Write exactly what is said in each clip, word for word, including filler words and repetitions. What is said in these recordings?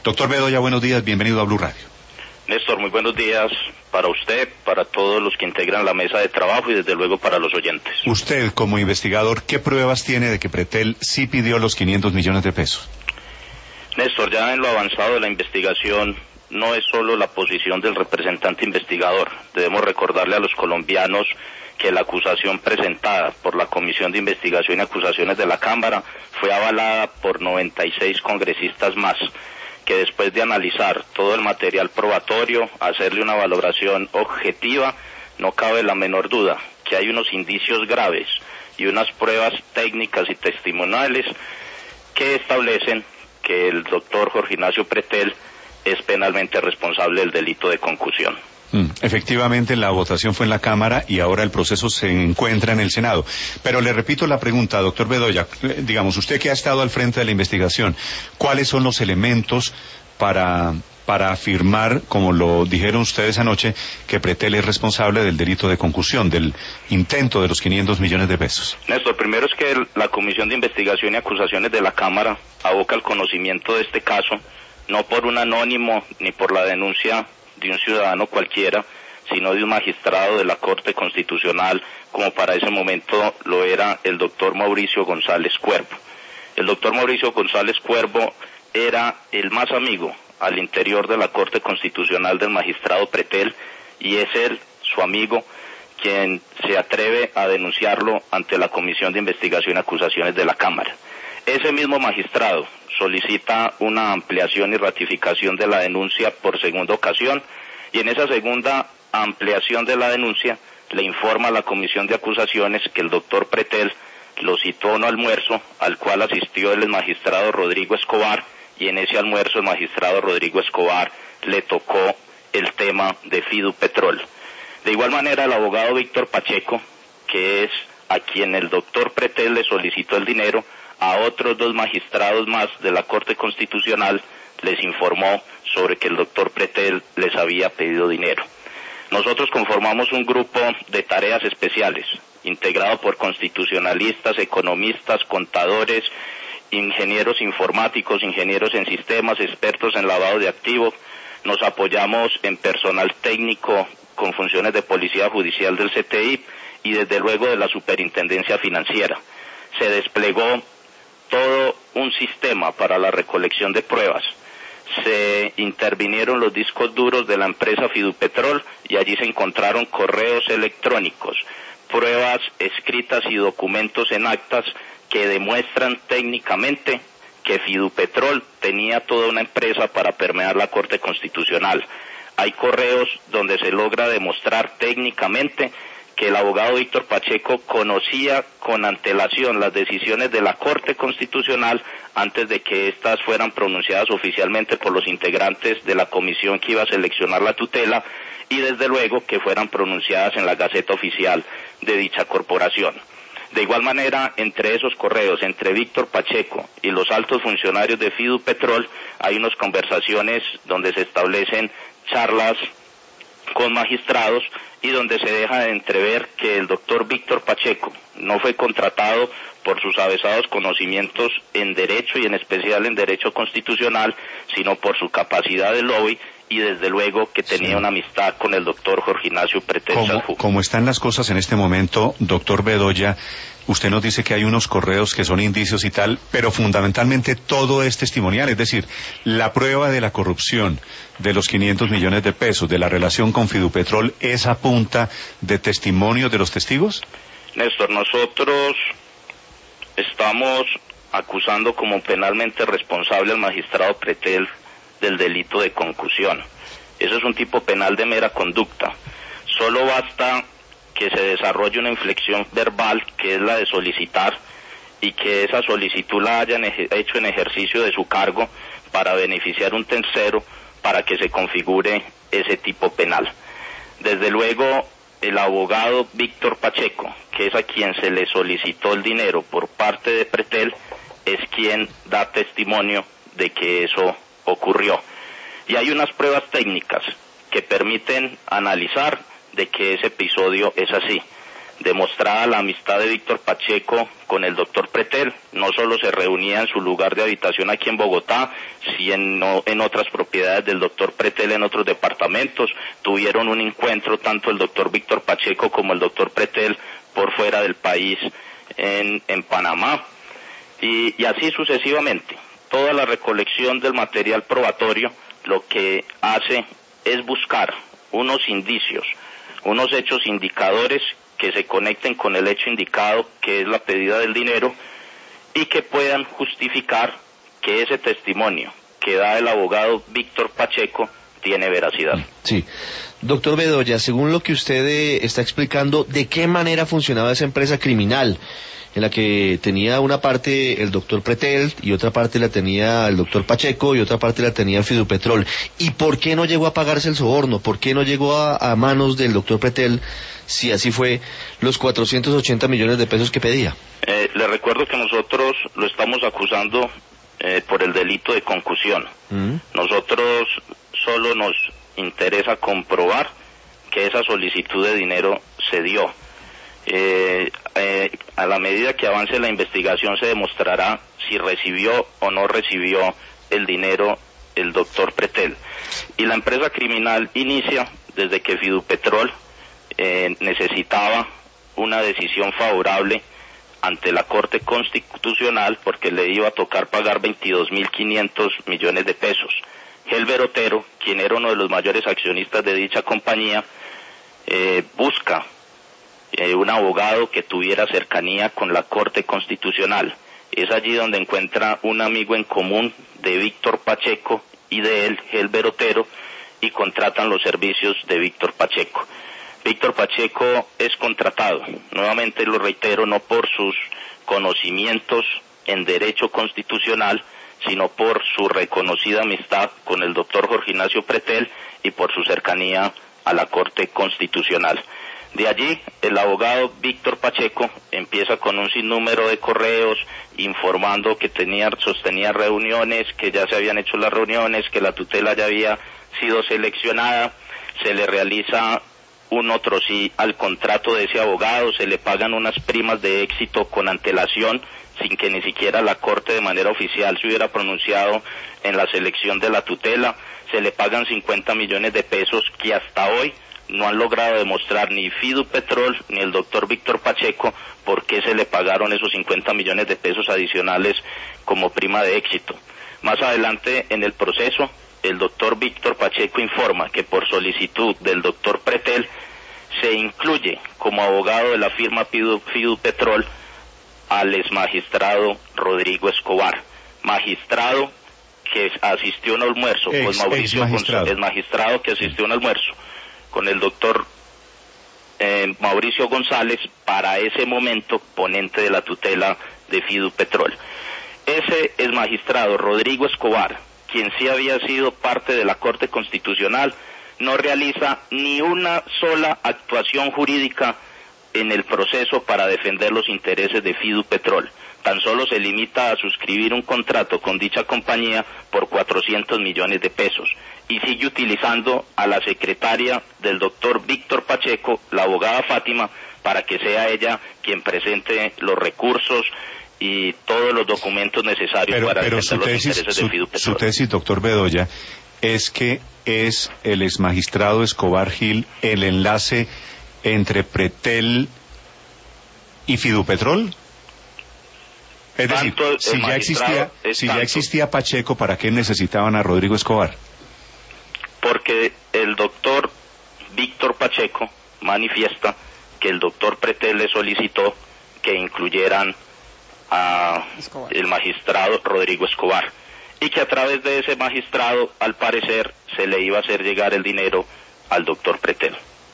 Doctor Bedoya, buenos días, bienvenido a Blue Radio. Néstor, muy buenos días para usted, para todos los que integran la mesa de trabajo y desde luego para los oyentes. Usted, como investigador, ¿qué pruebas tiene de que Pretel sí pidió los quinientos millones de pesos? Néstor, ya en lo avanzado de la investigación no es solo la posición del representante investigador. Debemos recordarle a los colombianos que la acusación presentada por la Comisión de Investigación y Acusaciones de la Cámara fue avalada por noventa y seis congresistas más, que después de analizar todo el material probatorio, hacerle una valoración objetiva, no cabe la menor duda que hay unos indicios graves y unas pruebas técnicas y testimoniales que establecen que el doctor Jorge Ignacio Pretel es penalmente responsable del delito de concusión. Mm, efectivamente, la votación fue en la Cámara y ahora el proceso se encuentra en el Senado. Pero le repito la pregunta, doctor Bedoya, digamos, usted que ha estado al frente de la investigación, ¿cuáles son los elementos para, para afirmar, como lo dijeron ustedes anoche, que Pretel es responsable del delito de concusión, del intento de los quinientos millones de pesos? Néstor, primero es que la Comisión de Investigación y Acusaciones de la Cámara aboca el conocimiento de este caso, no por un anónimo ni por la denuncia de un ciudadano cualquiera, sino de un magistrado de la Corte Constitucional, como para ese momento lo era el doctor Mauricio González Cuervo. El doctor Mauricio González Cuervo era el más amigo al interior de la Corte Constitucional del magistrado Pretel, y es él, su amigo, quien se atreve a denunciarlo ante la Comisión de Investigación y Acusaciones de la Cámara. Ese mismo magistrado solicita una ampliación y ratificación de la denuncia por segunda ocasión, y en esa segunda ampliación de la denuncia le informa a la Comisión de Acusaciones que el doctor Pretel lo citó a un almuerzo al cual asistió el magistrado Rodrigo Escobar, y en ese almuerzo el magistrado Rodrigo Escobar le tocó el tema de Fidupetrol. De igual manera, el abogado Víctor Pacheco, que es a quien el doctor Pretel le solicitó el dinero, a otros dos magistrados más de la Corte Constitucional les informó sobre que el doctor Pretel les había pedido dinero. Nosotros conformamos un grupo de tareas especiales, integrado por constitucionalistas, economistas, contadores, ingenieros informáticos, ingenieros en sistemas, expertos en lavado de activos. Nos apoyamos en personal técnico con funciones de Policía Judicial del C T I y desde luego de la Superintendencia Financiera. Se desplegó todo un sistema para la recolección de pruebas. Se intervinieron los discos duros de la empresa Fidupetrol y allí se encontraron correos electrónicos, pruebas escritas y documentos en actas que demuestran técnicamente que Fidupetrol tenía toda una empresa para permear la Corte Constitucional. Hay correos donde se logra demostrar técnicamente que el abogado Víctor Pacheco conocía con antelación las decisiones de la Corte Constitucional antes de que éstas fueran pronunciadas oficialmente por los integrantes de la comisión que iba a seleccionar la tutela, y desde luego que fueran pronunciadas en la Gaceta Oficial de dicha corporación. De igual manera, entre esos correos, entre Víctor Pacheco y los altos funcionarios de Fidupetrol, hay unas conversaciones donde se establecen charlas con magistrados y donde se deja de entrever que el doctor Víctor Pacheco no fue contratado por sus avesados conocimientos en derecho y en especial en derecho constitucional, sino por su capacidad de lobby y desde luego que tenía sí. una amistad con el doctor Jorge Ignacio Pretel Salfú. Como están las cosas en este momento, doctor Bedoya, usted nos dice que hay unos correos que son indicios y tal, pero fundamentalmente todo es testimonial, es decir, la prueba de la corrupción de los quinientos millones de pesos, de la relación con Fidupetrol, ¿es a punta de testimonio de los testigos? Néstor, nosotros estamos acusando como penalmente responsable al magistrado Pretel del delito de concusión. Eso es un tipo penal de mera conducta. Solo basta que se desarrolle una inflexión verbal, que es la de solicitar, y que esa solicitud la hayan hecho en ejercicio de su cargo para beneficiar a un tercero, para que se configure ese tipo penal. Desde luego, el abogado Víctor Pacheco, que es a quien se le solicitó el dinero por parte de Pretel, es quien da testimonio de que eso ocurrió. Y hay unas pruebas técnicas que permiten analizar de que ese episodio es así. Demostrada la amistad de Víctor Pacheco con el doctor Pretel, no solo se reunía en su lugar de habitación aquí en Bogotá, sino en otras propiedades del doctor Pretel en otros departamentos. Tuvieron un encuentro tanto el doctor Víctor Pacheco como el doctor Pretel por fuera del país, en, en Panamá, y, y así sucesivamente. Toda la recolección del material probatorio lo que hace es buscar unos indicios, unos hechos indicadores que se conecten con el hecho indicado, que es la pedida del dinero, y que puedan justificar que ese testimonio que da el abogado Víctor Pacheco tiene veracidad. Sí. Doctor Bedoya, según lo que usted eh, está explicando, ¿de qué manera funcionaba esa empresa criminal en la que tenía una parte el doctor Pretel y otra parte la tenía el doctor Pacheco y otra parte la tenía Fidupetrol? ¿Y por qué no llegó a pagarse el soborno? ¿Por qué no llegó a, a manos del doctor Pretel, si así fue, los cuatrocientos ochenta millones de pesos que pedía? Eh, le recuerdo que nosotros lo estamos acusando eh, por el delito de concusión. ¿Mm? Nosotros solo nos interesa comprobar que esa solicitud de dinero se dio. Eh, eh, a la medida que avance la investigación se demostrará si recibió o no recibió el dinero el doctor Pretel. Y la empresa criminal inicia desde que Fidupetrol eh, necesitaba una decisión favorable ante la Corte Constitucional porque le iba a tocar pagar veintidós mil quinientos millones de pesos. Helber Otero, quien era uno de los mayores accionistas de dicha compañía, eh, busca Eh, un abogado que tuviera cercanía con la Corte Constitucional. Es allí donde encuentra un amigo en común de Víctor Pacheco y de él, Helber Otero, y contratan los servicios de Víctor Pacheco. Víctor Pacheco es contratado, nuevamente lo reitero, no por sus conocimientos en derecho constitucional, sino por su reconocida amistad con el doctor Jorge Ignacio Pretel y por su cercanía a la Corte Constitucional. De allí, el abogado Víctor Pacheco empieza con un sinnúmero de correos informando que tenía, sostenía reuniones, que ya se habían hecho las reuniones, que la tutela ya había sido seleccionada, se le realiza un otro sí al contrato de ese abogado, se le pagan unas primas de éxito con antelación, sin que ni siquiera la Corte de manera oficial se hubiera pronunciado en la selección de la tutela, se le pagan cincuenta millones de pesos que hasta hoy no han logrado demostrar ni Fidupetrol ni el doctor Víctor Pacheco por qué se le pagaron esos cincuenta millones de pesos adicionales como prima de éxito. Más adelante en el proceso, el doctor Víctor Pacheco informa que por solicitud del doctor Pretel se incluye como abogado de la firma Fidupetrol al exmagistrado Rodrigo Escobar, magistrado que asistió a un almuerzo, ex, pues Mauricio ex magistrado. González, magistrado que asistió a un almuerzo con el doctor eh, Mauricio González, para ese momento ponente de la tutela de Fidupetrol. Ese es magistrado Rodrigo Escobar, quien sí había sido parte de la Corte Constitucional, no realiza ni una sola actuación jurídica en el proceso para defender los intereses de Fidupetrol. Tan solo se limita a suscribir un contrato con dicha compañía por cuatrocientos millones de pesos y sigue utilizando a la secretaria del doctor Víctor Pacheco, la abogada Fátima, para que sea ella quien presente los recursos y todos los documentos necesarios pero, para pero defender su los tesis, intereses su, de Fidupetrol. Su tesis, doctor Bedoya, es que es el exmagistrado Escobar Gil el enlace entre Pretel y Fidupetrol. Es decir, si ya existía, si ya existía Pacheco, ¿para qué necesitaban a Rodrigo Escobar? Porque el doctor Víctor Pacheco manifiesta que el doctor Pretel le solicitó que incluyeran a Escobar. El magistrado Rodrigo Escobar, y que a través de ese magistrado, al parecer, se le iba a hacer llegar el dinero al doctor Pretel.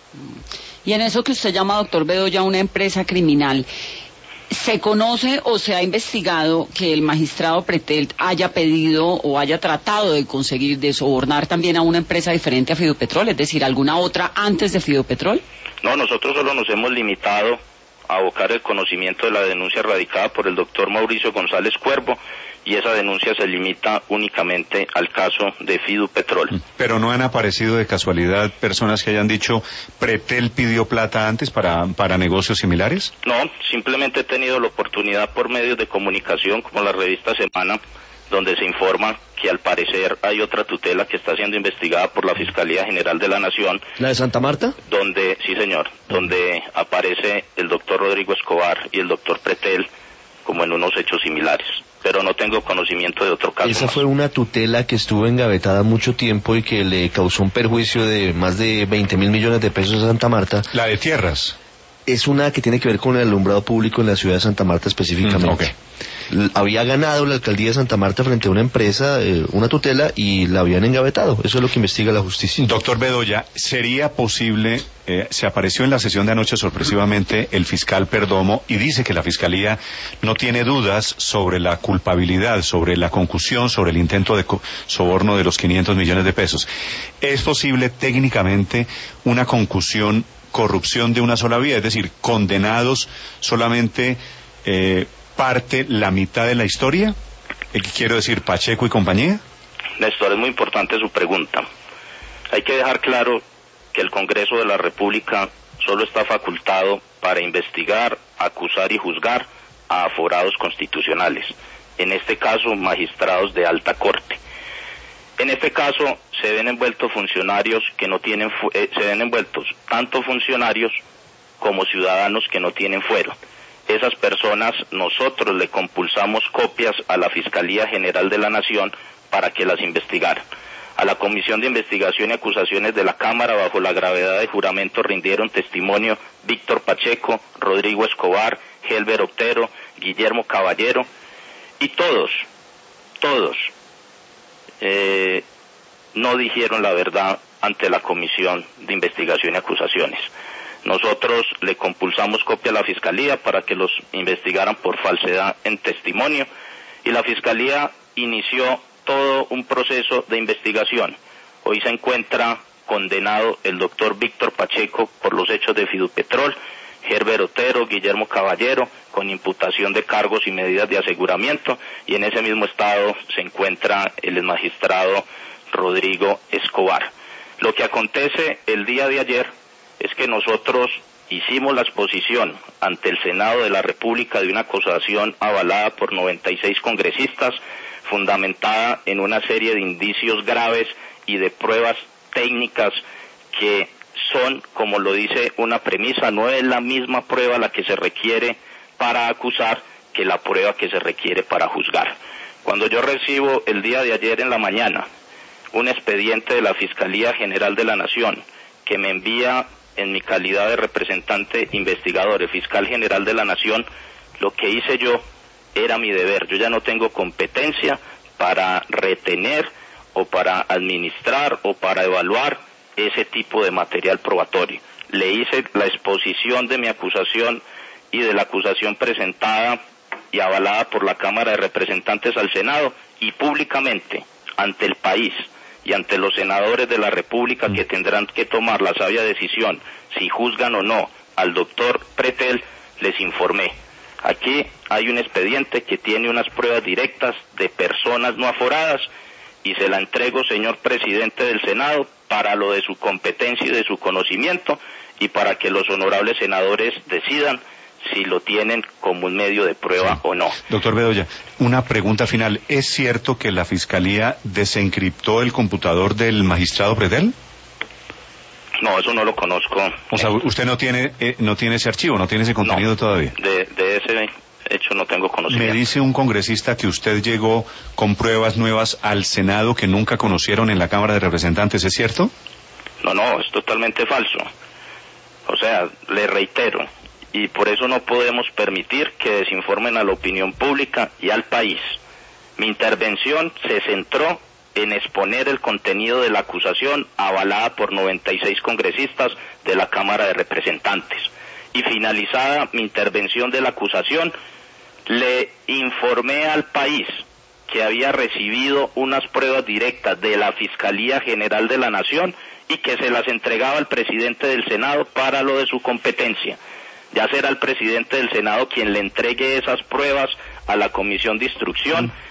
Y en eso que usted llama, doctor Bedoya, una empresa criminal, ¿se conoce o se ha investigado que el magistrado Pretel haya pedido o haya tratado de conseguir, de sobornar también a una empresa diferente a Fidupetrol, es decir, alguna otra antes de Fidupetrol? No, nosotros solo nos hemos limitado a abocar el conocimiento de la denuncia radicada por el doctor Mauricio González Cuervo, y esa denuncia se limita únicamente al caso de Fidupetrol. Pero no han aparecido de casualidad personas que hayan dicho Pretel pidió plata antes para, para negocios similares? No, simplemente he tenido la oportunidad por medios de comunicación como la revista Semana, donde se informa que al parecer hay otra tutela que está siendo investigada por la Fiscalía General de la Nación. ¿La de Santa Marta? Donde, sí señor, donde aparece el doctor Rodrigo Escobar y el doctor Pretel como en unos hechos similares. Pero no tengo conocimiento de otro caso. Esa más. fue una tutela que estuvo engavetada mucho tiempo y que le causó un perjuicio de más de veinte mil millones de pesos a Santa Marta. La de tierras. Es una que tiene que ver con el alumbrado público en la ciudad de Santa Marta específicamente. Mm, okay. L- Había ganado la alcaldía de Santa Marta frente a una empresa, eh, una tutela, y la habían engavetado. Eso es lo que investiga la justicia. Doctor Bedoya, ¿sería posible, eh, se apareció en la sesión de anoche sorpresivamente el fiscal Perdomo y dice que la fiscalía no tiene dudas sobre la culpabilidad, sobre la concusión, sobre el intento de co- soborno de los quinientos millones de pesos? ¿Es posible técnicamente una concusión, corrupción de una sola vía? Es decir, condenados solamente eh, parte, la mitad de la historia. Eh, quiero decir, Pacheco y compañía. Néstor, es muy importante su pregunta. Hay que dejar claro que el Congreso de la República solo está facultado para investigar, acusar y juzgar a aforados constitucionales, en este caso magistrados de alta corte. En este caso se ven envueltos funcionarios que no tienen, fu- eh, se ven envueltos tanto funcionarios como ciudadanos que no tienen fuero. Esas personas nosotros le compulsamos copias a la Fiscalía General de la Nación para que las investigaran. A la Comisión de Investigación y Acusaciones de la Cámara, bajo la gravedad de juramento, rindieron testimonio Víctor Pacheco, Rodrigo Escobar, Helber Otero, Guillermo Caballero, y todos, todos, eh, no dijeron la verdad ante la Comisión de Investigación y Acusaciones. Nosotros le compulsamos copia a la Fiscalía para que los investigaran por falsedad en testimonio, y la Fiscalía inició todo un proceso de investigación. Hoy se encuentra condenado el doctor Víctor Pacheco por los hechos de Fidupetrol, Helber Otero, Guillermo Caballero, con imputación de cargos y medidas de aseguramiento, y en ese mismo estado se encuentra el magistrado Rodrigo Escobar. Lo que acontece el día de ayer es que nosotros hicimos la exposición ante el Senado de la República de una acusación avalada por noventa y seis congresistas, fundamentada en una serie de indicios graves y de pruebas técnicas que son, como lo dice una premisa, no es la misma prueba la que se requiere para acusar que la prueba que se requiere para juzgar. Cuando yo recibo el día de ayer en la mañana un expediente de la Fiscalía General de la Nación que me envía en mi calidad de representante investigador, el fiscal general de la Nación, lo que hice yo era mi deber. Yo ya no tengo competencia para retener o para administrar o para evaluar ese tipo de material probatorio. Le hice la exposición de mi acusación y de la acusación presentada y avalada por la Cámara de Representantes al Senado, y públicamente ante el país y ante los senadores de la República, que tendrán que tomar la sabia decisión si juzgan o no al doctor Pretel, les informé. Aquí hay un expediente que tiene unas pruebas directas de personas no aforadas, y se la entrego, señor presidente del Senado, para lo de su competencia y de su conocimiento, y para que los honorables senadores decidan si lo tienen como un medio de prueba, sí, o no. Doctor Bedoya, una pregunta final. ¿Es cierto que la Fiscalía desencriptó el computador del magistrado Pretel? No, eso no lo conozco. O sea, usted no tiene eh, no tiene ese archivo, no tiene ese contenido no, todavía. De, de ese hecho no tengo conocimiento. Me dice un congresista que usted llegó con pruebas nuevas al Senado que nunca conocieron en la Cámara de Representantes, ¿es cierto? No, no, es totalmente falso. O sea, le reitero, y por eso no podemos permitir que desinformen a la opinión pública y al país. Mi intervención se centró en exponer el contenido de la acusación avalada por noventa y seis congresistas de la Cámara de Representantes. Y finalizada mi intervención de la acusación, le informé al país que había recibido unas pruebas directas de la Fiscalía General de la Nación y que se las entregaba al presidente del Senado para lo de su competencia. Ya será el presidente del Senado quien le entregue esas pruebas a la Comisión de Instrucción,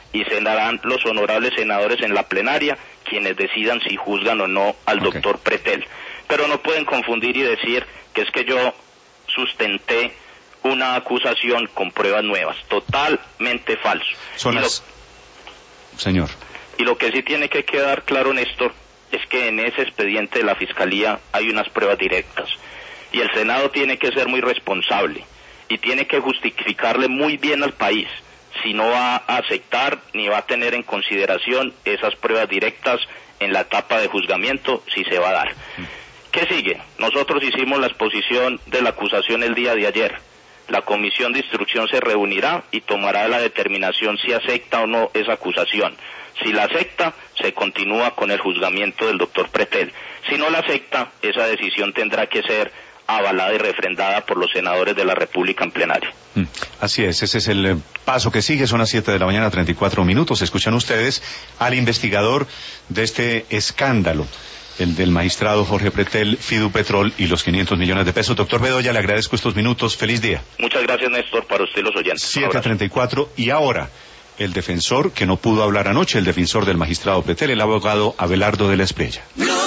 y serán los honorables senadores en la plenaria quienes decidan si juzgan o no al okay. doctor Pretel. Pero no pueden confundir y decir que es que yo sustenté una acusación con pruebas nuevas. Totalmente falso. Son y las... lo... Señor. Y lo que sí tiene que quedar claro, Néstor, es que en ese expediente de la Fiscalía hay unas pruebas directas. Y el Senado tiene que ser muy responsable y tiene que justificarle muy bien al país si no va a aceptar ni va a tener en consideración esas pruebas directas en la etapa de juzgamiento, si se va a dar. ¿Qué sigue? Nosotros hicimos la exposición de la acusación el día de ayer. La comisión de instrucción se reunirá y tomará la determinación si acepta o no esa acusación. Si la acepta, se continúa con el juzgamiento del doctor Pretel. Si no la acepta, esa decisión tendrá que ser avalada y refrendada por los senadores de la República en plenario. Mm, así es, ese es el eh, paso que sigue. Son las siete de la mañana, treinta y cuatro minutos. Escuchan ustedes al investigador de este escándalo, el del magistrado Jorge Pretel, Fidupetrol y los quinientos millones de pesos. Doctor Bedoya, le agradezco estos minutos. Feliz día. Muchas gracias, Néstor, para usted y los oyentes. siete treinta y cuatro y ahora el defensor que no pudo hablar anoche, el defensor del magistrado Pretel, el abogado Abelardo de la Espriella.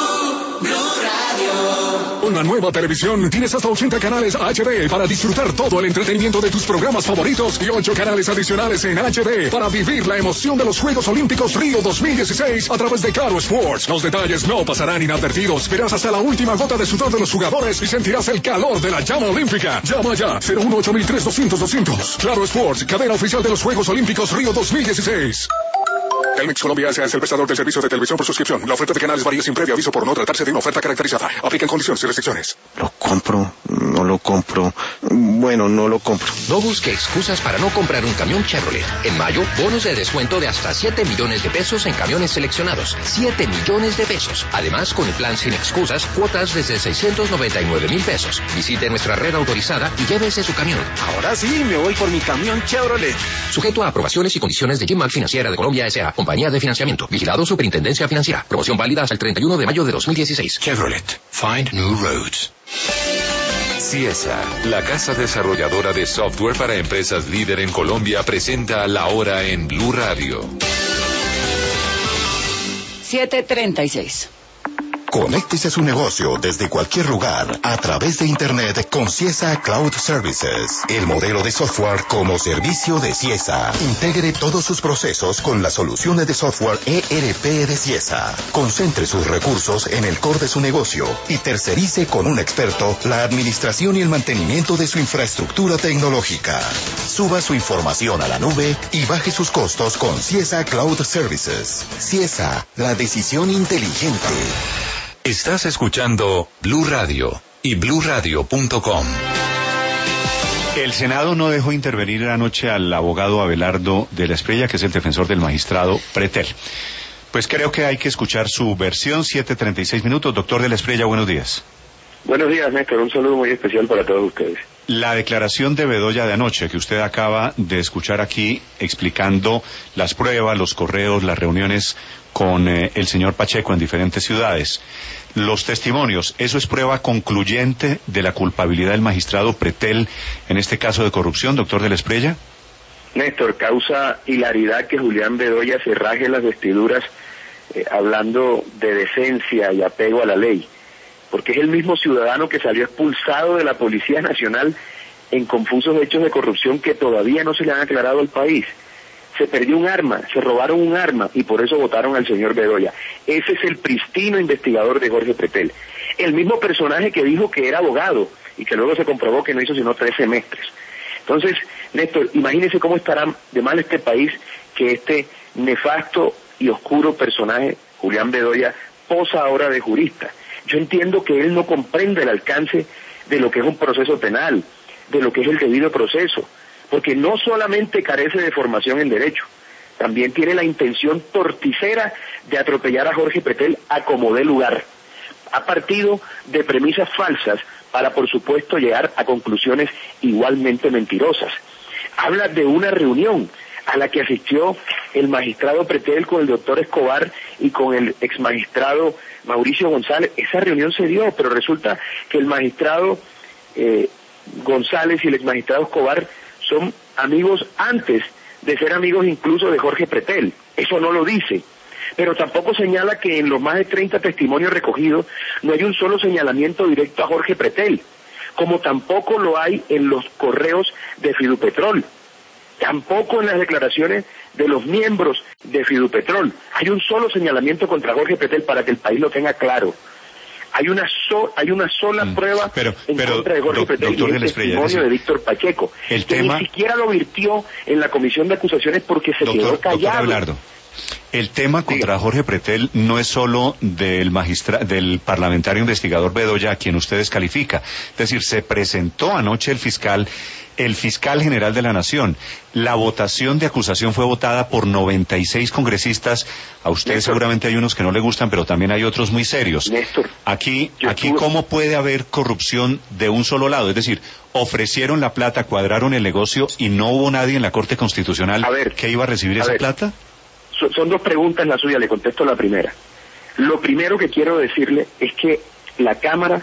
Con la nueva televisión tienes hasta ochenta canales H D para disfrutar todo el entretenimiento de tus programas favoritos y ocho canales adicionales en H D para vivir la emoción de los Juegos Olímpicos Río dos mil dieciséis a través de Claro Sports. Los detalles no pasarán inadvertidos. Verás hasta la última gota de sudor de los jugadores y sentirás el calor de la llama olímpica. Llama ya cero uno ocho mil tres doscientos doscientos. Claro Sports, cadena oficial de los Juegos Olímpicos Río dos mil dieciséis. Telmex Colombia S A es el prestador del servicio de televisión por suscripción. La oferta de canales varía sin previo aviso por no tratarse de una oferta caracterizada. Aplican condiciones y restricciones. Lo compro, no lo compro. Bueno, no lo compro. No busque excusas para no comprar un camión Chevrolet. En mayo, bonos de descuento de hasta siete millones de pesos en camiones seleccionados. siete millones de pesos. Además, con el plan sin excusas, cuotas desde seiscientos noventa y nueve mil pesos. Visite nuestra red autorizada y llévese su camión. Ahora sí, me voy por mi camión Chevrolet. Sujeto a aprobaciones y condiciones de G-Mal Financiera de Colombia S A Compañía de Financiamiento. Vigilado Superintendencia Financiera. Promoción válida hasta el treinta y uno de mayo de dos mil dieciséis. Chevrolet. Find new roads. Ciesa, la casa desarrolladora de software para empresas líder en Colombia, presenta La Hora en Blue Radio. siete treinta y seis. Conéctese a su negocio desde cualquier lugar a través de Internet con Ciesa Cloud Services, el modelo de software como servicio de Ciesa. Integre todos sus procesos con las soluciones de software E R P de Ciesa. Concentre sus recursos en el core de su negocio y tercerice con un experto la administración y el mantenimiento de su infraestructura tecnológica. Suba su información a la nube y baje sus costos con Ciesa Cloud Services. Ciesa, la decisión inteligente. Estás escuchando Blue Radio y blue radio punto com. El Senado no dejó intervenir anoche al abogado Abelardo de la Espriella, que es el defensor del magistrado Pretel. Pues creo que hay que escuchar su versión. Siete treinta y seis minutos. Doctor de la Espriella, buenos días. Buenos días, Néstor. Un saludo muy especial para todos ustedes. La declaración de Bedoya de anoche que usted acaba de escuchar aquí, explicando las pruebas, los correos, las reuniones con eh, el señor Pacheco en diferentes ciudades, los testimonios, ¿eso es prueba concluyente de la culpabilidad del magistrado Pretel en este caso de corrupción, doctor de la Espriella? Néstor, causa hilaridad que Julián Bedoya se raje las vestiduras eh, hablando de decencia y apego a la ley, porque es el mismo ciudadano que salió expulsado de la Policía Nacional en confusos hechos de corrupción que todavía no se le han aclarado al país. Se perdió un arma, se robaron un arma y por eso votaron al señor Bedoya. Ese es el pristino investigador de Jorge Pretel. El mismo personaje que dijo que era abogado y que luego se comprobó que no hizo sino tres semestres. Entonces, Néstor, imagínese cómo estará de mal este país que este nefasto y oscuro personaje, Julián Bedoya, posa ahora de jurista. Yo entiendo que él no comprende el alcance de lo que es un proceso penal, de lo que es el debido proceso, porque no solamente carece de formación en derecho, también tiene la intención torticera de atropellar a Jorge Pretel a como dé lugar. Ha partido de premisas falsas para, por supuesto, llegar a conclusiones igualmente mentirosas. Habla de una reunión a la que asistió el magistrado Pretel con el doctor Escobar y con el exmagistrado Mauricio González. Esa reunión se dio, pero resulta que el magistrado eh, González y el exmagistrado Escobar son amigos antes de ser amigos incluso de Jorge Pretel. Eso no lo dice. Pero tampoco señala que en los más de treinta testimonios recogidos no hay un solo señalamiento directo a Jorge Pretel, como tampoco lo hay en los correos de Fidupetrol, tampoco en las declaraciones de los miembros de Fidupetrol. Hay un solo señalamiento contra Jorge Pretel para que el país lo tenga claro. Hay una so, hay una sola mm, prueba pero, en pero, contra de Jorge do, Pretel y el testimonio decir, de Víctor Pacheco, el que tema, ni siquiera lo virtió en la comisión de acusaciones porque se doctor, quedó callado. Doctor Abelardo, el tema contra Jorge Pretel no es solo del magistra del parlamentario investigador Bedoya, a quien usted descalifica. Es decir, se presentó anoche el fiscal, el fiscal general de la Nación. La votación de acusación fue votada por noventa y seis congresistas. A usted Néstor, seguramente hay unos que no le gustan, pero también hay otros muy serios. Néstor, aquí, aquí tuve... ¿cómo puede haber corrupción de un solo lado? Es decir, ofrecieron la plata, cuadraron el negocio y no hubo nadie en la Corte Constitucional ver, que iba a recibir a esa ver. plata. Son dos preguntas la suya, le contesto la primera. Lo primero que quiero decirle es que la Cámara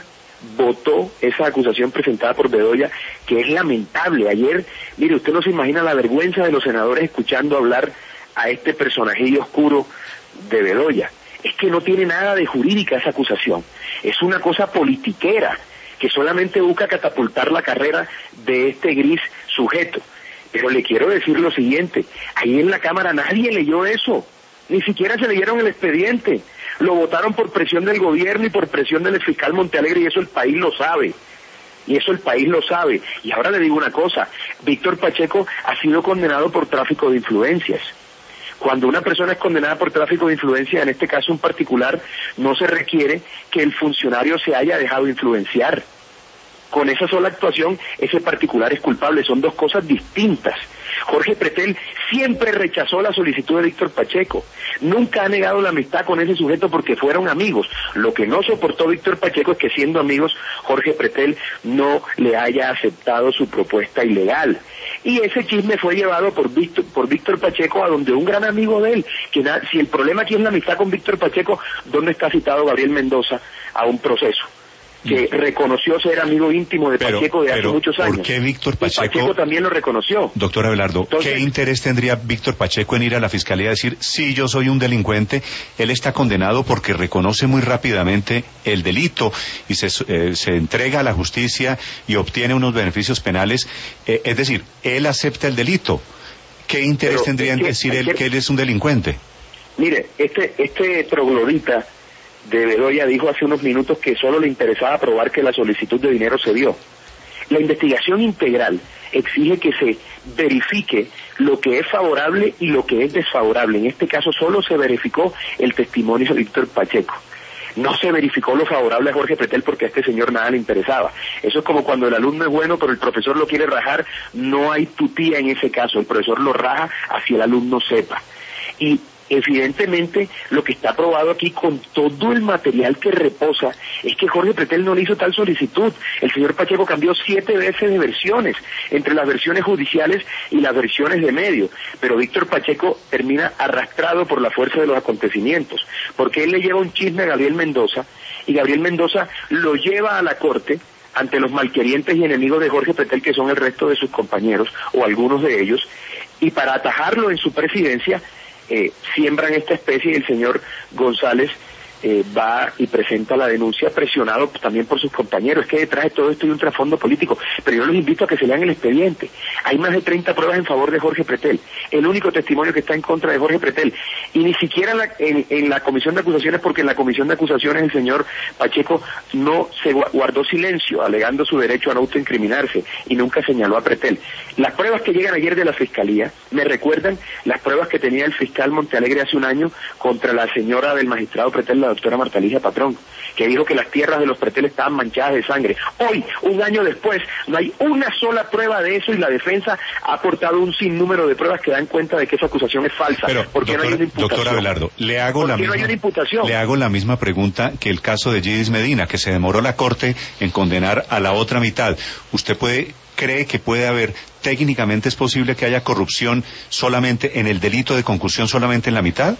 votó esa acusación presentada por Bedoya, que es lamentable. Ayer, mire, usted no se imagina la vergüenza de los senadores escuchando hablar a este personajillo oscuro de Bedoya. Es que no tiene nada de jurídica esa acusación. Es una cosa politiquera que solamente busca catapultar la carrera de este gris sujeto. Pero le quiero decir lo siguiente, ahí en la Cámara nadie leyó eso, ni siquiera se leyeron el expediente, lo votaron por presión del gobierno y por presión del fiscal Montealegre, y eso el país lo sabe, y eso el país lo sabe. Y ahora le digo una cosa, Víctor Pacheco ha sido condenado por tráfico de influencias. Cuando una persona es condenada por tráfico de influencias, en este caso en particular, no se requiere que el funcionario se haya dejado influenciar. Con esa sola actuación, ese particular es culpable. Son dos cosas distintas. Jorge Pretel siempre rechazó la solicitud de Víctor Pacheco. Nunca ha negado la amistad con ese sujeto porque fueron amigos. Lo que no soportó Víctor Pacheco es que, siendo amigos, Jorge Pretel no le haya aceptado su propuesta ilegal. Y ese chisme fue llevado por Víctor, por Víctor Pacheco a donde un gran amigo de él, que na, si el problema aquí es la amistad con Víctor Pacheco, ¿dónde está citado Gabriel Mendoza a un proceso? Que reconoció ser amigo íntimo de pero, Pacheco de hace muchos años. ¿Por qué Víctor Pacheco? Y Pacheco también lo reconoció. Doctor Abelardo, Entonces, ¿qué interés tendría Víctor Pacheco en ir a la fiscalía a decir, sí, yo soy un delincuente? Él está condenado porque reconoce muy rápidamente el delito y se, eh, se entrega a la justicia y obtiene unos beneficios penales. Eh, es decir, él acepta el delito. ¿Qué interés tendría en decir él que él es un delincuente? Mire, este, este troglodita de Bedoya dijo hace unos minutos que solo le interesaba probar que la solicitud de dinero se dio. La investigación integral exige que se verifique lo que es favorable y lo que es desfavorable. En este caso solo se verificó el testimonio de Víctor Pacheco. No se verificó lo favorable a Jorge Pretel porque a este señor nada le interesaba. Eso es como cuando el alumno es bueno pero el profesor lo quiere rajar. No hay tutía en ese caso. El profesor lo raja así el alumno sepa. Y evidentemente, lo que está aprobado aquí con todo el material que reposa es que Jorge Pretel no le hizo tal solicitud. El señor Pacheco cambió siete veces de versiones, entre las versiones judiciales y las versiones de medio. Pero Víctor Pacheco termina arrastrado por la fuerza de los acontecimientos, porque él le lleva un chisme a Gabriel Mendoza, y Gabriel Mendoza lo lleva a la corte ante los malquerientes y enemigos de Jorge Pretel, que son el resto de sus compañeros, o algunos de ellos, y para atajarlo en su presidencia, Eh, siembran esta especie y el señor González eh, va y presenta la denuncia presionado también por sus compañeros. Es que detrás de todo esto hay un trasfondo político, pero yo los invito a que se lean el expediente. Hay más de treinta pruebas en favor de Jorge Pretel, el único testimonio que está en contra de Jorge Pretel, y ni siquiera en la, en, en la comisión de acusaciones, porque en la comisión de acusaciones el señor Pacheco no se guardó silencio, alegando su derecho a no autoincriminarse, y nunca señaló a Pretel. Las pruebas que llegan ayer de la Fiscalía me recuerdan las pruebas que tenía el fiscal Montealegre hace un año contra la señora del magistrado Pretel, la doctora Marta Ligia Patrón, que dijo que las tierras de los Pretel estaban manchadas de sangre. Hoy, un año después, no hay una sola prueba de eso y la defensa ha aportado un sinnúmero de pruebas que dan cuenta de que esa acusación es falsa. Pero, porque doctor, no hay una imputación. Doctor Abelardo, le hago, la misma, no hay una imputación? le hago la misma pregunta que el caso de Gidis Medina, que se demoró la Corte en condenar a la otra mitad. ¿Usted puede cree que puede haber, técnicamente es posible que haya corrupción solamente en el delito de concusión, solamente en la mitad?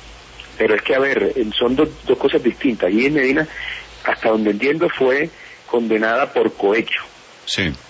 Pero es que, a ver, son do, dos cosas distintas. Y en Medina, hasta donde entiendo, fue condenada por cohecho. Sí.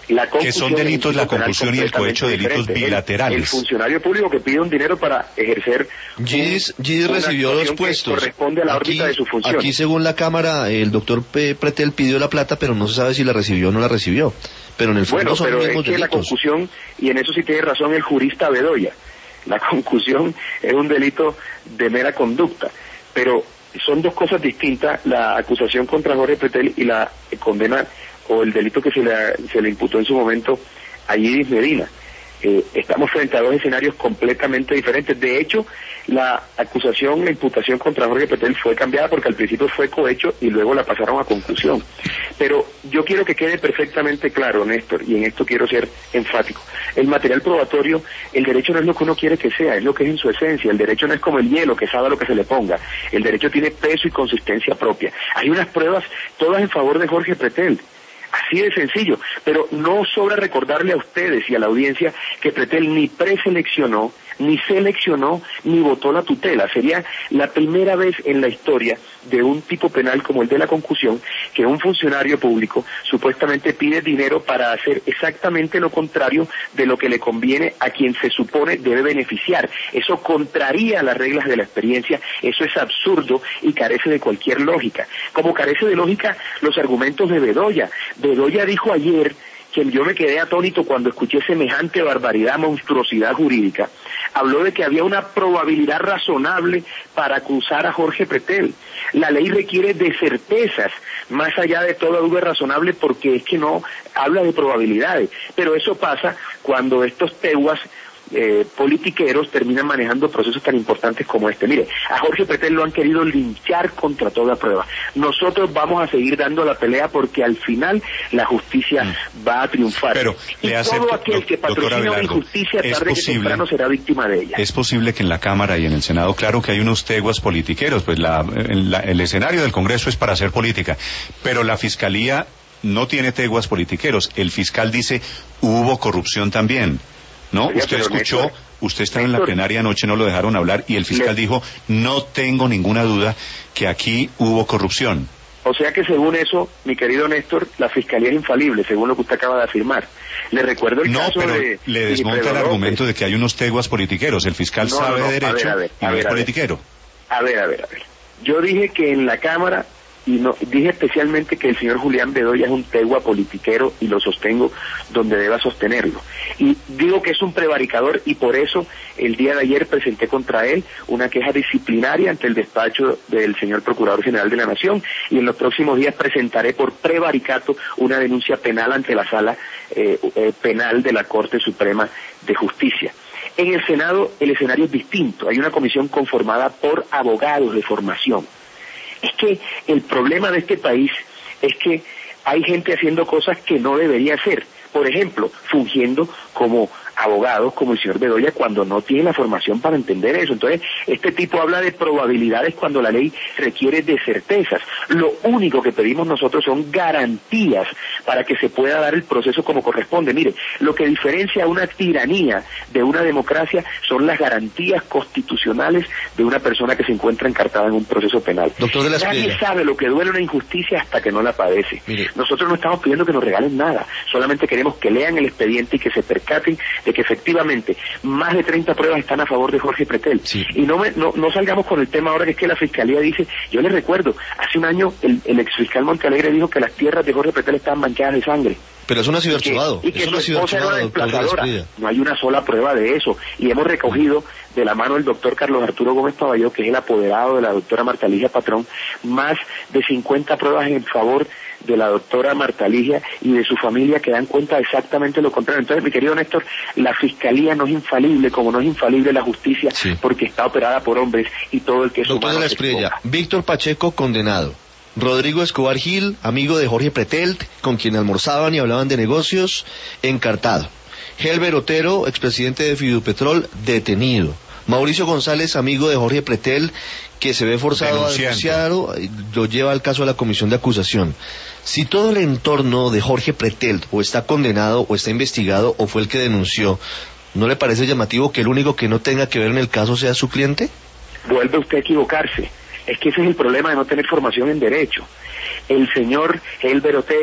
La ¿Qué son delitos la concusión y el cohecho, delitos bilaterales? El, el funcionario público que pide un dinero para ejercer... Gidis, Gidis recibió dos puestos. Corresponde a la aquí, órbita de su función. Aquí, según la Cámara, el doctor Pretel pidió la plata, pero no se sabe si la recibió o no la recibió. Pero en el fondo bueno, son pero los es mismos que delitos. La concusión, y en eso sí tiene razón el jurista Bedoya, la concusión es un delito de mera conducta, pero son dos cosas distintas, la acusación contra Jorge Pretel y la condena o el delito que se le, se le imputó en su momento a Gidis Medina. Eh, estamos frente a dos escenarios completamente diferentes. De hecho, la acusación, la imputación contra Jorge Pretel fue cambiada porque al principio fue cohecho y luego la pasaron a concusión. Pero yo quiero que quede perfectamente claro, Néstor, y en esto quiero ser enfático. El material probatorio, el derecho no es lo que uno quiere que sea, es lo que es en su esencia. El derecho no es como el hielo, que sabe lo que se le ponga. El derecho tiene peso y consistencia propia. Hay unas pruebas todas en favor de Jorge Pretel. Así de sencillo, pero no sobra recordarle a ustedes y a la audiencia que Pretel ni preseleccionó, ni seleccionó, ni votó la tutela. Sería la primera vez en la historia de un tipo penal como el de la concusión que un funcionario público supuestamente pide dinero para hacer exactamente lo contrario de lo que le conviene a quien se supone debe beneficiar. Eso contraría las reglas de la experiencia, eso es absurdo y carece de cualquier lógica. Como carece de lógica los argumentos de Bedoya. Bedoya dijo ayer, que yo me quedé atónito cuando escuché semejante barbaridad, monstruosidad jurídica, habló de que había una probabilidad razonable para acusar a Jorge Pretel. La ley requiere de certezas, más allá de toda duda razonable, porque es que no habla de probabilidades. Pero eso pasa cuando estos teguas Eh, politiqueros terminan manejando procesos tan importantes como este. Mire, a Jorge Pretel lo han querido linchar contra toda prueba. Nosotros vamos a seguir dando la pelea porque al final la justicia mm. va a triunfar. Pero, y le todo acepto, aquel que patrocina una injusticia tarde que temprano será víctima de ella. Es posible que en la Cámara y en el Senado, claro que hay unos teguas politiqueros, pues la, la, el escenario del Congreso es para hacer política, pero la Fiscalía no tiene teguas politiqueros. El fiscal dice, hubo corrupción también. ¿No? Oiga, usted escuchó, Néstor, usted estaba Néstor, en la plenaria anoche, no lo dejaron hablar, y el fiscal le... dijo, no tengo ninguna duda que aquí hubo corrupción. O sea que según eso, mi querido Néstor, la Fiscalía es infalible, según lo que usted acaba de afirmar. Le recuerdo el no, caso pero de... le desmonta el argumento de que hay unos teguas politiqueros. El fiscal no, sabe no, no, de derecho a ver, a ver, y a no ver, es politiquero. A ver, a ver, a ver. Yo dije que en la Cámara, y no dije especialmente que el señor Julián Bedoya es un tegua politiquero y lo sostengo donde deba sostenerlo. Y digo que es un prevaricador y por eso el día de ayer presenté contra él una queja disciplinaria ante el despacho del señor Procurador General de la Nación y en los próximos días presentaré por prevaricato una denuncia penal ante la Sala eh, eh, Penal de la Corte Suprema de Justicia. En el Senado el escenario es distinto, hay una comisión conformada por abogados de formación. Es que el problema de este país es que hay gente haciendo cosas que no debería hacer. Por ejemplo, fungiendo como abogados, como el señor Bedoya, cuando no tiene la formación para entender eso. Entonces, este tipo habla de probabilidades cuando la ley requiere de certezas. Lo único que pedimos nosotros son garantías para que se pueda dar el proceso como corresponde. Mire, lo que diferencia una tiranía de una democracia son las garantías constitucionales de una persona que se encuentra encartada en un proceso penal. Doctor de la Nadie Espriella. sabe lo que duele una injusticia hasta que no la padece. Mire. Nosotros no estamos pidiendo que nos regalen nada, solamente queremos que lean el expediente y que se percaten de que efectivamente más de treinta pruebas están a favor de Jorge Pretel. Sí. Y no, me, no no salgamos con el tema ahora que es que la Fiscalía dice, yo les recuerdo, hace un año el, el exfiscal Montealegre dijo que las tierras de Jorge Pretel estaban manchadas de sangre. Pero eso no ha sido archivado. Y que, y que eso no su esposa era una desplazadora. De no hay una sola prueba de eso. Y hemos recogido de la mano del doctor Carlos Arturo Gómez Paballó, que es el apoderado de la doctora Marta Ligia Patrón, más de cincuenta pruebas en favor de la doctora Marta Ligia y de su familia que dan cuenta de exactamente lo contrario. Entonces, mi querido Néstor, la Fiscalía no es infalible, como no es infalible la justicia, sí. porque está operada por hombres y todo el que es doctor humano. De la Espriella, Víctor Pacheco condenado. Rodrigo Escobar Gil, amigo de Jorge Pretel, con quien almorzaban y hablaban de negocios, encartado. Helber Otero, expresidente de Fidupetrol, detenido. Mauricio González, amigo de Jorge Pretel, que se ve forzado a denunciar, lo lleva al caso de la comisión de acusación. Si todo el entorno de Jorge Pretel o está condenado o está investigado o fue el que denunció, ¿no le parece llamativo que el único que no tenga que ver en el caso sea su cliente? Vuelve usted a equivocarse. Es que ese es el problema de no tener formación en derecho. El señor Helber Otero,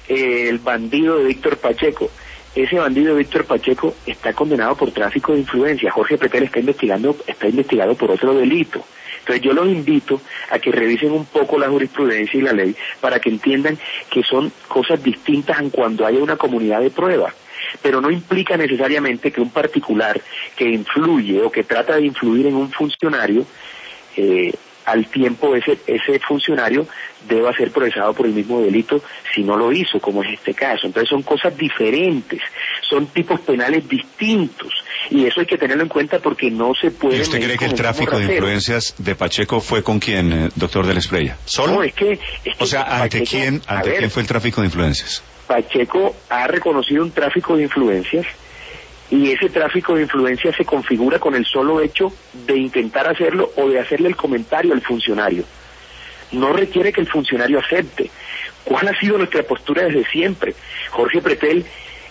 eh, el bandido de Víctor Pacheco. Ese bandido Víctor Pacheco está condenado por tráfico de influencia. Jorge Pretel está investigando, está investigado por otro delito. Entonces yo los invito a que revisen un poco la jurisprudencia y la ley para que entiendan que son cosas distintas en cuando haya una comunidad de prueba. Pero no implica necesariamente que un particular que influye o que trata de influir en un funcionario, eh, al tiempo ese ese funcionario deba ser procesado por el mismo delito si no lo hizo, como es este caso. Entonces son cosas diferentes, son tipos penales distintos, y eso hay que tenerlo en cuenta porque no se puede... ¿Y usted cree que el tráfico de influencias de Pacheco fue con quién, eh, doctor de la Espriella? ¿Solo? No, es que... Es que o sea, ¿ante Pacheco, quién ante ver, quién fue el tráfico de influencias? Pacheco ha reconocido un tráfico de influencias, y ese tráfico de influencias se configura con el solo hecho de intentar hacerlo o de hacerle el comentario al funcionario. No requiere que el funcionario acepte. ¿Cuál ha sido nuestra postura desde siempre? Jorge Pretel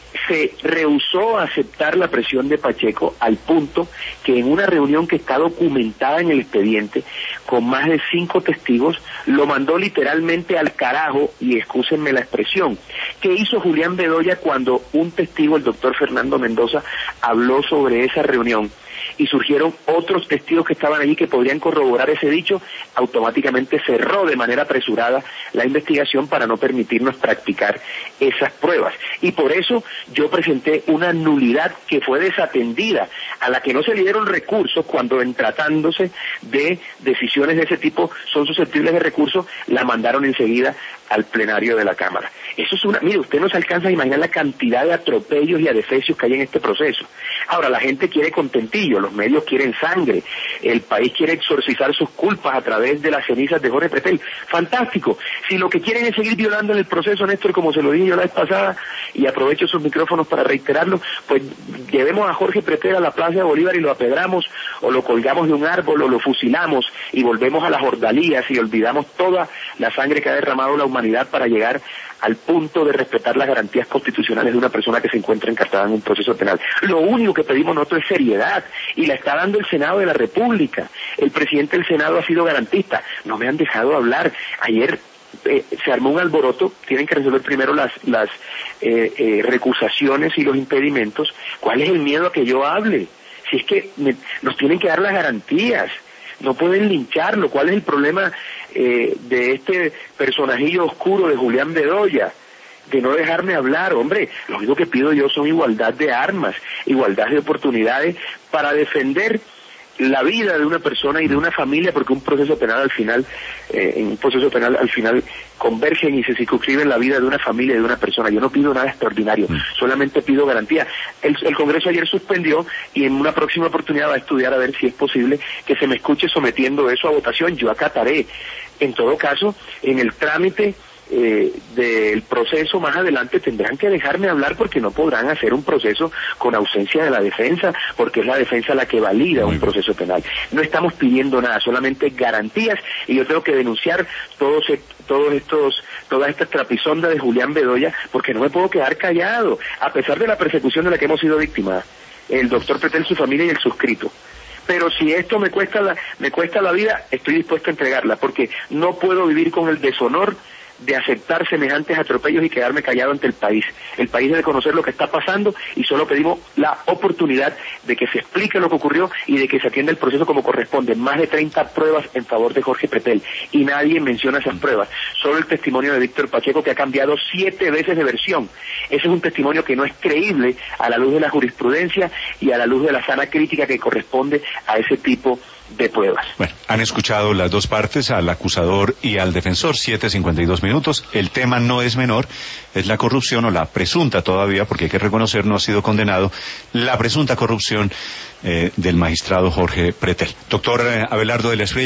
se rehusó a aceptar la presión de Pacheco al punto que en una reunión que está documentada en el expediente con más de cinco testigos lo mandó literalmente al carajo, y excúsenme la expresión. ¿Qué hizo Julián Bedoya cuando un testigo, el doctor Fernando Mendoza, habló sobre esa reunión y surgieron otros testigos que estaban allí que podrían corroborar ese dicho? Automáticamente cerró de manera apresurada la investigación para no permitirnos practicar esas pruebas. Y por eso yo presenté una nulidad que fue desatendida, a la que no se le dieron recursos cuando, en tratándose de decisiones de ese tipo, son susceptibles de recursos, la mandaron enseguida al plenario de la Cámara. Eso es una... Mire, usted no se alcanza a imaginar la cantidad de atropellos y adefesios que hay en este proceso. Ahora, la gente quiere contentillo, los medios quieren sangre, el país quiere exorcizar sus culpas a través de las cenizas de Jorge Pretel. Fantástico. Si lo que quieren es seguir violando en el proceso, Néstor, como se lo dije yo la vez pasada, y aprovecho sus micrófonos para reiterarlo, pues llevemos a Jorge Pretel a la Plaza de Bolívar y lo apedramos, o lo colgamos de un árbol, o lo fusilamos, y volvemos a las ordalías y olvidamos toda la sangre que ha derramado la humanidad para llegar al punto de respetar las garantías constitucionales de una persona que se encuentra encarcelada en un proceso penal. Lo único que pedimos nosotros es seriedad, y la está dando el Senado de la República. El presidente del Senado ha sido garantista. No me han dejado hablar. Ayer eh, se armó un alboroto. Tienen que resolver primero las, las eh, eh, recusaciones y los impedimentos. ¿Cuál es el miedo a que yo hable? Si es que me, nos tienen que dar las garantías. No pueden lincharlo. ¿Cuál es el problema eh, de este personajillo oscuro de Julián Bedoya? De no dejarme hablar. Hombre, lo único que pido yo son igualdad de armas, igualdad de oportunidades para defender la vida de una persona y de una familia, porque un proceso penal al final, eh, en un proceso penal al final convergen y se circunscriben la vida de una familia y de una persona. Yo no pido nada extraordinario, solamente pido garantía. El, el Congreso ayer suspendió, y en una próxima oportunidad va a estudiar a ver si es posible que se me escuche sometiendo eso a votación. Yo acataré. En todo caso, en el trámite Eh, del proceso más adelante tendrán que dejarme hablar, porque no podrán hacer un proceso con ausencia de la defensa, porque es la defensa la que valida un proceso penal. No estamos pidiendo nada, solamente garantías, y yo tengo que denunciar todos todos estos todas estas trapisondas de Julián Bedoya, porque no me puedo quedar callado, a pesar de la persecución de la que hemos sido víctimas, el doctor Pretel, su familia y el suscrito. Pero si esto me cuesta la me cuesta la vida, estoy dispuesto a entregarla, porque no puedo vivir con el deshonor de aceptar semejantes atropellos y quedarme callado ante el país. El país debe conocer lo que está pasando, y solo pedimos la oportunidad de que se explique lo que ocurrió y de que se atienda el proceso como corresponde. Más de treinta pruebas en favor de Jorge Pretel, y nadie menciona esas pruebas. Solo el testimonio de Víctor Pacheco, que ha cambiado siete veces de versión. Ese es un testimonio que no es creíble a la luz de la jurisprudencia y a la luz de la sana crítica que corresponde a ese tipo de pruebas. Bueno, han escuchado las dos partes, al acusador y al defensor, siete cincuenta y dos minutos. El tema no es menor, es la corrupción, o la presunta todavía, porque hay que reconocer, no ha sido condenado, la presunta corrupción eh, del magistrado Jorge Pretel. Doctor eh, Abelardo de la Espriella.